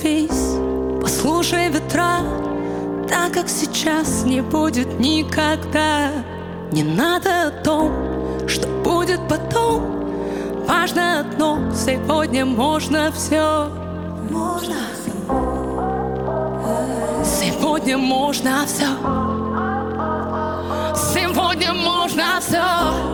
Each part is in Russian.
Остановись, послушай ветра, так как сейчас не будет никогда. Не надо о том, что будет потом. Важно одно, сегодня можно все. Можно. Сегодня можно все. Сегодня можно все.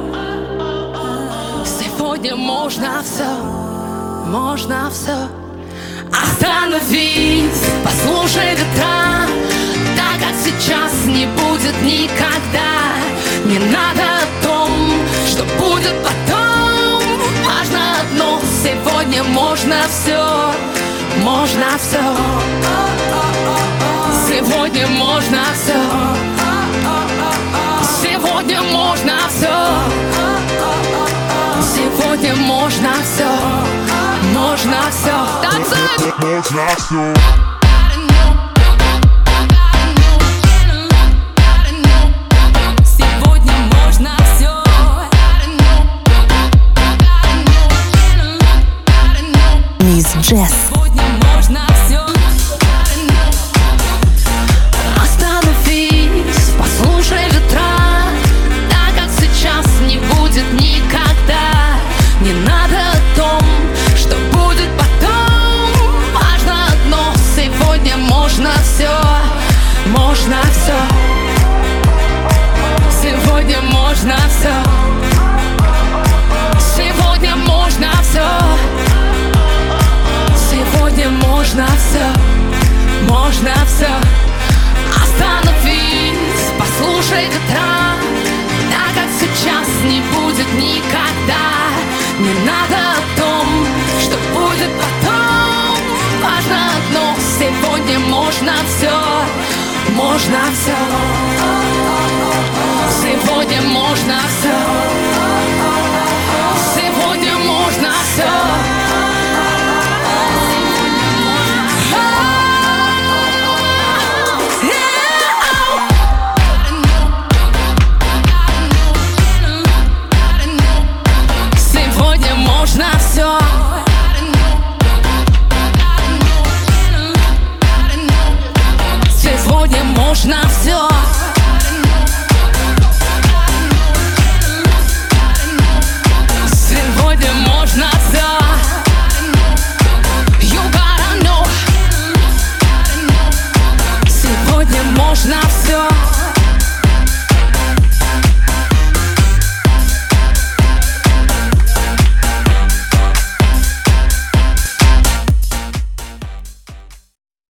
Сегодня можно все. Можно все. Остановись, послушай ветра, так как сейчас не будет никогда. Не надо о том, что будет потом. Важно одно, сегодня можно все. Можно все. Сегодня можно все. Сегодня можно все. Сегодня можно все. Можно все. Можно все. Сегодня можно все. Мисс Джесс. Сегодня можно все. Остановись, послушай ветра, так как сейчас не будет никогда. Не надо о том, что будет потом. Важно одно, сегодня можно все. Можно все. Сегодня можно все. Сегодня можно все. Сегодня можно все. Можно все. Остановись, послушай ветра, так как сейчас не будет никогда. Не надо о том, что будет потом. Важно одно, сегодня можно все. Можно все. Сегодня можно все.